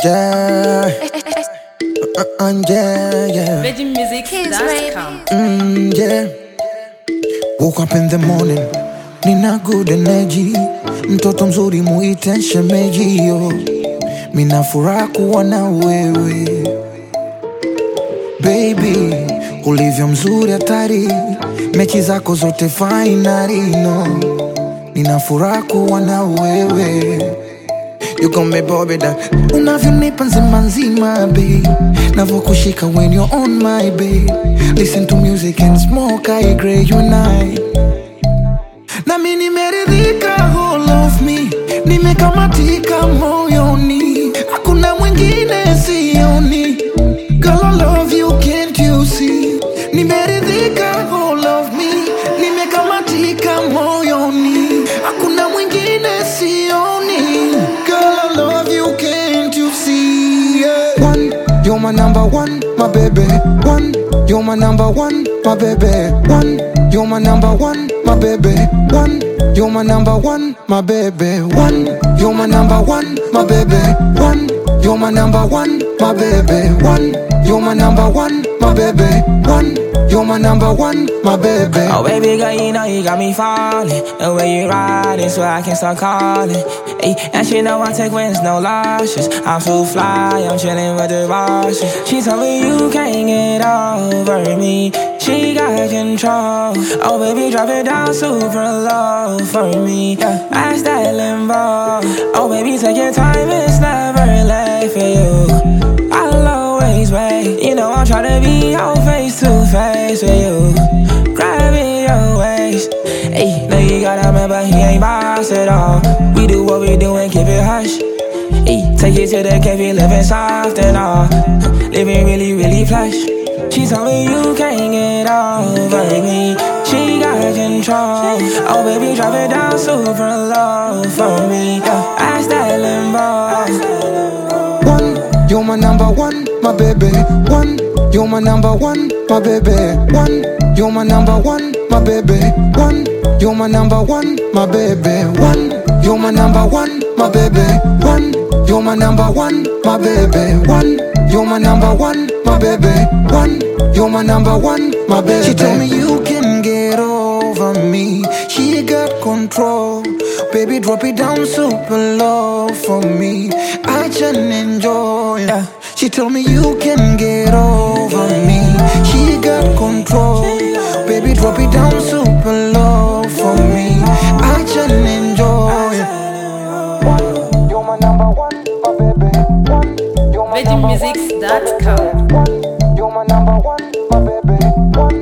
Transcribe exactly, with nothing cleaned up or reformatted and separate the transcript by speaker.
Speaker 1: Yeah, uh, uh, yeah, yeah.
Speaker 2: Virgin Music dot com.
Speaker 1: Mm, yeah. Woke up in the morning, nina good energy. Mtoto mzuri muite shemeji yo. Mina furaha kuwa na wewe baby, ulivyo mzuri hatari. Mechi zako zote finali no. Nina furaha kuwa na wewe. You gon' me Bobby down. Unavyonipa nzima nzima babe, navyokushika when you're on my bed. Listen to music and smoke, I agree you and I. Na mi nimeridhika all of me, nimekamatika moyoni, hakuna mwingine sioni. Girl I love you, can't you see? Nimeridhika all of me, nimekamatika moyoni, hakuna mwingine sioni. Girl I love you, can't you see? Yeah. One, you're my number one, my baby. One, you're my number one, my baby. One, you're my number one, my baby. One, you're my number one, my baby. One, you're my number one, my baby. One, you're my number one, my baby. One, you're my number one, my baby. One, you're my number one, my baby.
Speaker 3: Oh baby girl, you know you got me falling. The way you riding, so I can't start calling. Ay, and she know I take wins, no losses. I'm so fly, I'm chilling with the bosses. She told me you can't get over me, she got control. Oh baby, drop it down super low for me, yeah. That's that limbo. Oh baby, take your time, it's never late for you. I'll always wait. You know I'm tryna be your face to face with you. Grabbing your waist. Ayy, know you gotta remember he ain't boss at all. We do what we do and keep it hush. Ayy, take it to the cafe, living soft and all. Living really, really plush. She told me you can't get over me, she got control. Oh baby, drop it down super low for me, yeah. Ask that limbo.
Speaker 1: One, you're my number one, my baby. One, you're my number one, my baby. One, you're my number one, my baby. One, you're my number one, my baby. One, you're my number one, my baby. One, you're my number one, my baby. One, you're my number one, my baby. One, you're my number one, my baby. She told me you can get over me, she got control. Baby, drop it down super low for me, I can enjoy. Yeah. She told me you can get over me, she got control. Baby, drop it down super low for me, I can enjoy. One, you're my number one, my baby. One, you're my
Speaker 2: Virgin Music dot com.
Speaker 1: One, you're my number one, my baby. One.